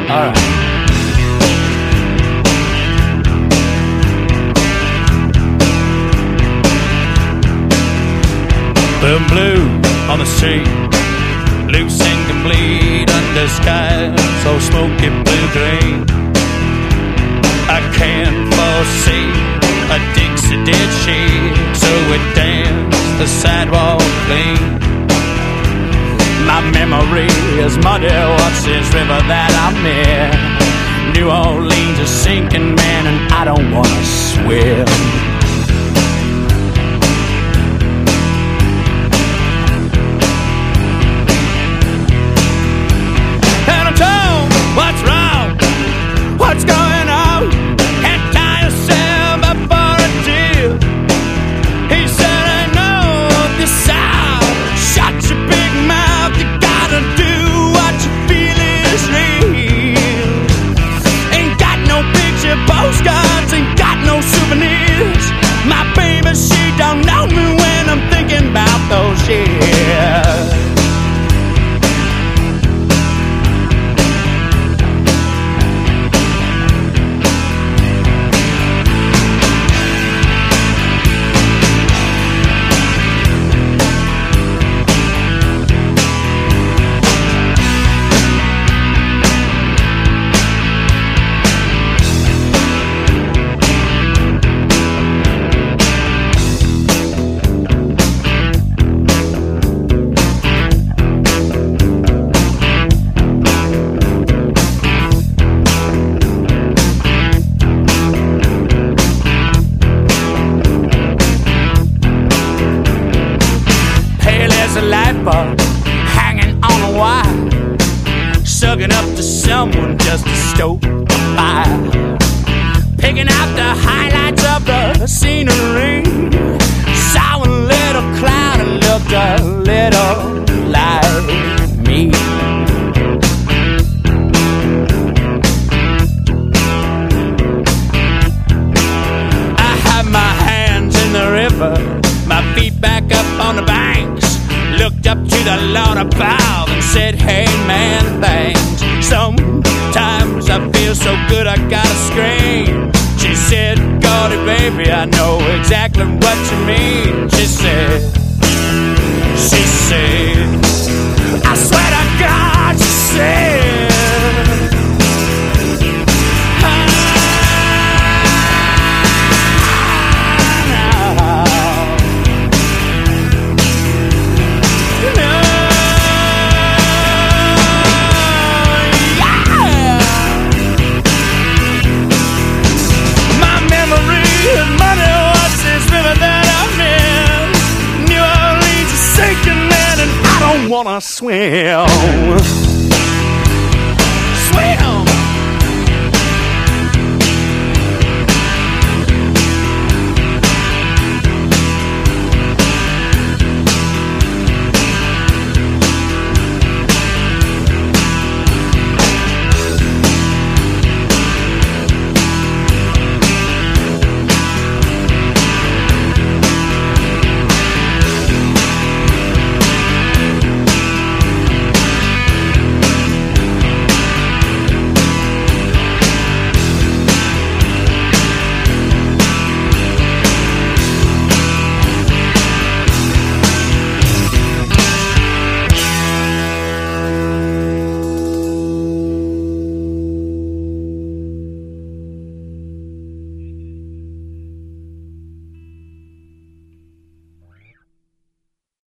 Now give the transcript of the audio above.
All right. Boom blue on the street, loose and complete under skies so smoky blue-green. I can't foresee a Dixie did she, so it danced the sidewalk clean. My memory is muddy, what's this river that I'm in? New Orleans is sinking, man, and I don't wanna swim. What's wrong? What's going on? Can't tie yourself up for a deal. He said, I know this sound. Shut your big mouth. You gotta do what you feel is real. Ain't got no picture postcards, ain't got no souvenirs. My baby, she don't know me when I'm thinking about those years. Hanging on a wire, sucking up to someone just to stoke the fire, picking out the highlights of the scenery. Saw a little cloud and looked a little like me. I had my hands in the river, my feet back up on the banks. Looked up to the Lord above and said, hey man, thanks. Sometimes I feel so good I gotta scream. She said, Gordy baby, I know exactly what you mean. She said, I swear to God, she said, wanna swim.